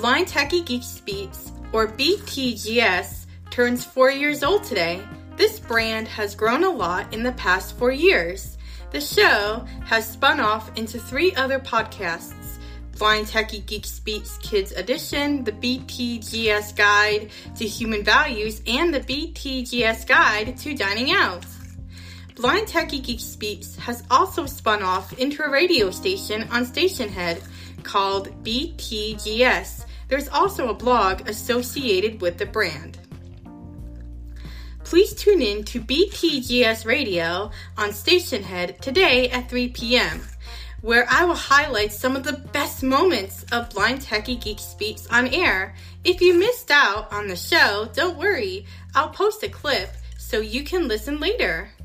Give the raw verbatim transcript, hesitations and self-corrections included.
Blind Techie Geek Speaks, or B T G S, turns four years old today. This brand has grown a lot in the past four years. The show has spun off into three other podcasts: Blind Techie Geek Speaks Kids Edition, the B T G S Guide to Human Values, and the B T G S Guide to Dining Out. Blind Techie Geek Speaks has also spun off into a radio station on Stationhead called B T G S. There's also a blog associated with the brand. Please tune in to B T G S Radio on Stationhead today at three p.m., where I will highlight some of the best moments of Blind Techie Geek Speaks on air. If you missed out on the show, don't worry. I'll post a clip so you can listen later.